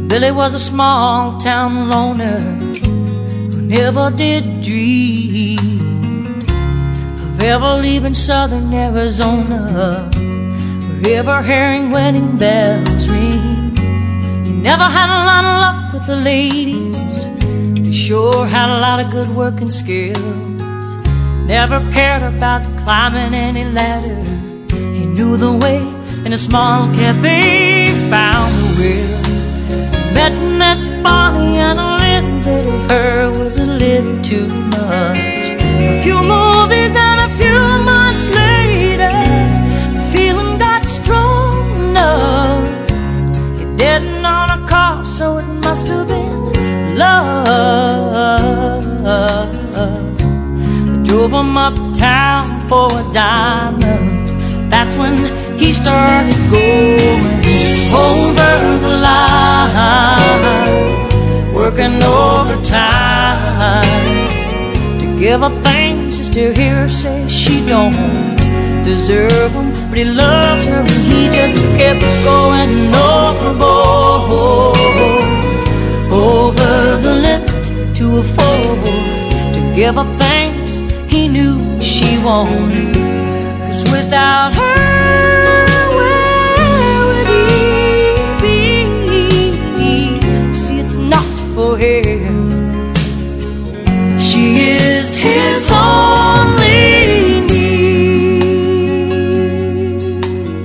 Billy was a small town loner who never did dream of ever leaving southern Arizona, wherever hearing wedding bells ring. He never had a lot of luck with the ladies, he sure had a lot of good working skills. Never cared about climbing any ladder, he knew the way in a small cafe, found the will. Met Miss Bonnie and a little bit of her was a little too much. A few movies and a few months later, the feeling got strong enough. He didn't own a car, so it must have been love. I drove him uptown for a diamond. That's when he started going over the line, working overtime to give her things just to hear her say she don't deserve them. But he loved her and he just kept going overboard, over the limit to afford to give her things he knew she wanted. 'Cause without her, him. She is his only need.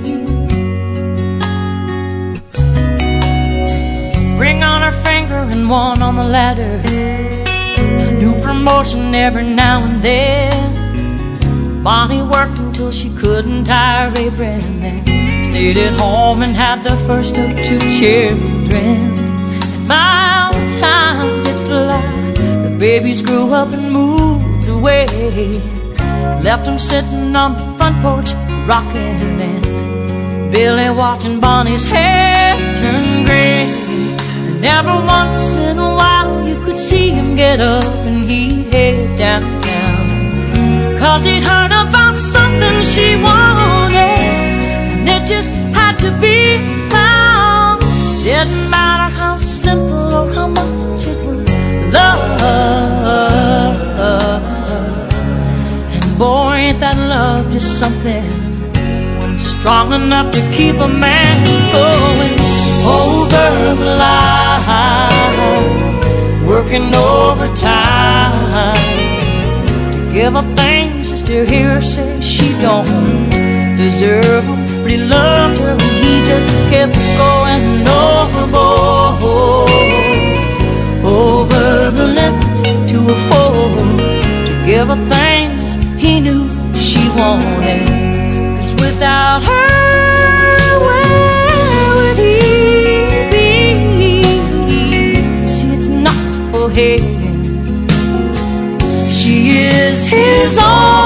Ring on her finger and one on the ladder, a new promotion every now and then. Bonnie worked until she couldn't tire Abraham, then stayed at home and had the first of 2 children. And my time did fly, the babies grew up and moved away, left them sitting on the front porch rocking, and Billy watching Bonnie's hair turn gray. And every once in a while you could see him get up and he'd head downtown, 'cause he'd heard about something she wanted and it just had to be found. Didn't matter how simple or how much it was love. And boy, ain't that love just something, when strong enough to keep a man going over the line, working overtime to give her things just to hear her say she don't deserve them. But he loved her and he just kept going overboard, over the limit to afford to give her things he knew she wanted. 'Cause without her, where would he be? See, it's not for him. She is his own.